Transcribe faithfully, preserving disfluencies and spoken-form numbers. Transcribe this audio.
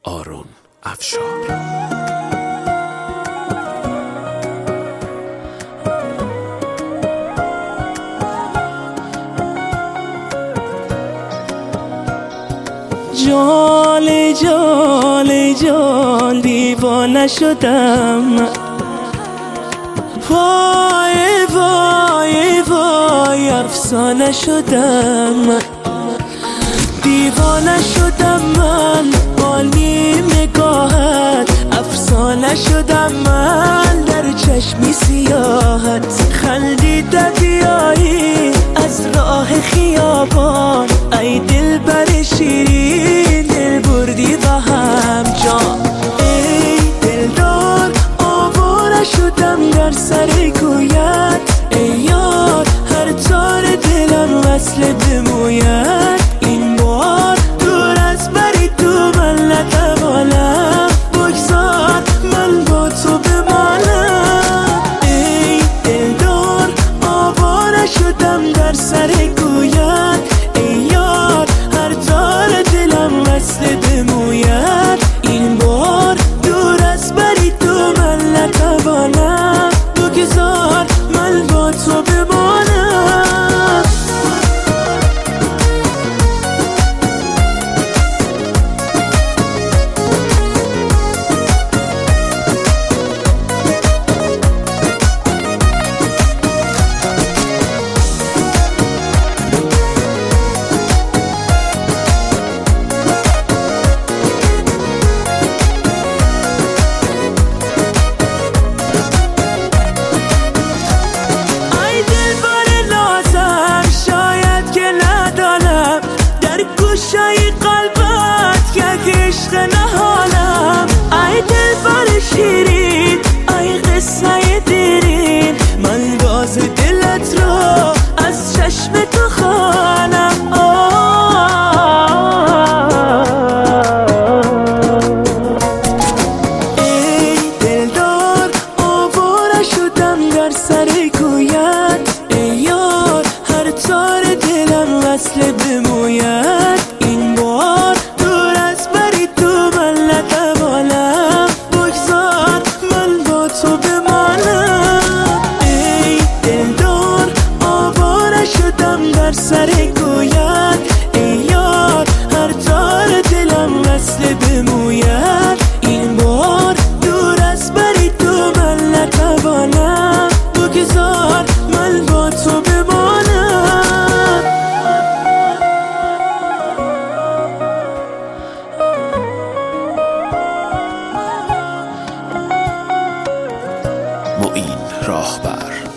آرون افشار. جال جال جال دیوانه شدم، وای وای وای افسانه شدم، دیوانه شدم من با نیم نگاهت، افسانه شدم من در چشمی سیاحت، خندیده بیایی از راه خیابان، ای دل بر شیرین دل بردی و هم جان، ای دلدار آواره شدم در سر کویت، ای یار هر تار دلم وصل بموید، این بار دور از بری تو من نتوانم، بگذار من با تو بمانم، ای دلدار آواره شدم در سر کویت، ای یار هر تار دلم وصل بموید، این بار دور از بری تو من نتوانم، بگذار من با تو بمانم. گوشای قلبت یک عشق نهانم، ای دل بر شیرین ای قصه دیرین، من راز دلت رو از چشم تو خوانم، ای دلدار آواره شدم در سر کویت، ای یار هر تار دلم وصل بموید، این بار دور از بری تو من نتوانم، بگذار من با تو بمانم، ای دلدار آواره شدم در سر کویت، ای یار هر تار دلم وصل بموید، این بار دور از بری تو من نتوانم، بگذار من با تو بمانم. معین راهبر.